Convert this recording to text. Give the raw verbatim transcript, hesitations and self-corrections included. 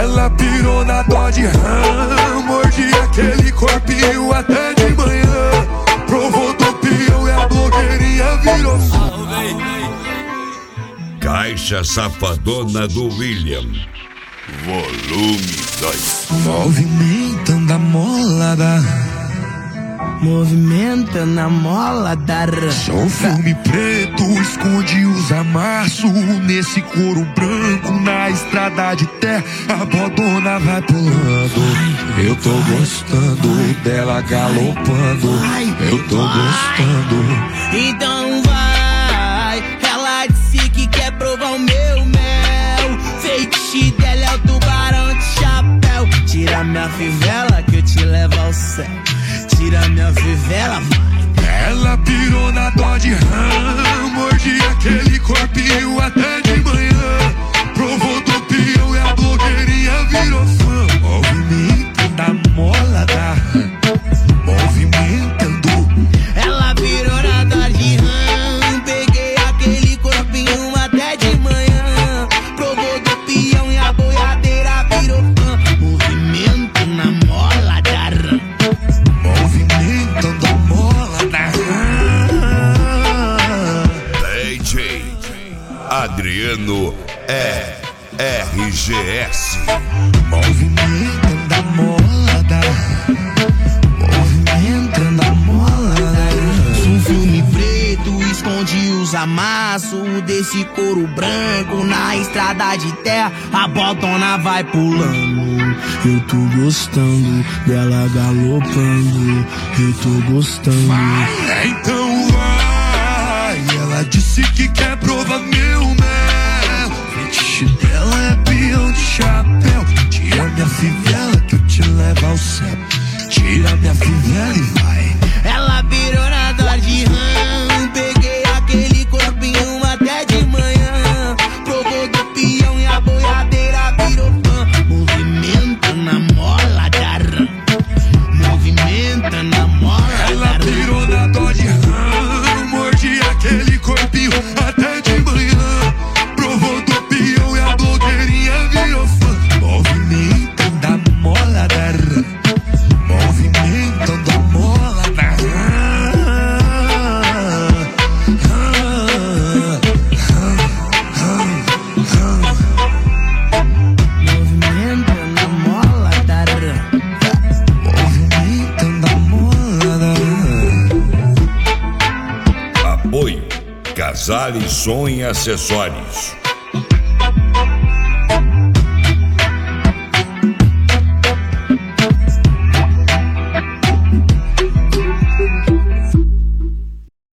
Ela pirou na Dodge Ram, mordi aquele corpinho até de manhã. Provou do peão e a blogueirinha virou fã. Caixa Safadona do William, volume dois. Movimentando a molada, movimentando a molada. sou filme preto, esconde os amassos nesse couro branco, na estrada de terra a bodona vai pulando. Eu tô gostando dela galopando, eu tô gostando. Então vai, ela disse que quer provar o meu mel. Feitiço dela é o tubarão de chapéu. Tira minha fivela que eu te levo ao céu. Tira minha fivela, vai. Ela pirou na Dodge Ram, mordi aquele corpinho até de manhã. Provou do peão e a blogueirinha virou fã. Movimentando a molada, movimentando. Ela virou na Dodge Ram, peguei aquele corpinho até de manhã. Provou do peão e a boiadeira virou fã. Movimento na molada, movimentando a molada. D J Adriano é R G S. Movimentando a molada, movimentando a molada. um filme preto esconde os amassos desse couro branco, na estrada de terra a botona vai pulando. Eu tô gostando dela galopando, eu tô gostando. Vai, então vai. Ela disse que quer provar meu mel. Feitiço dela é peão de chapéu. Tira minha fivela que eu te levo ao céu. Tira minha fivela e vai. Ela virou na Dodge Ram, peguei aquele corpinho até de manhã. Provou do peão e a boiadeira virou fã. Movimenta na molada, movimenta na molada. Ela pirou na Dodge Ram, mordi aquele corpinho até de manhã. Provou do peão e a blogueirinha virou fã. Movimentando a molada, movimentando a molada. Movimenta na molada, Movimentando a molada. Apoio Casale Som e Acessórios.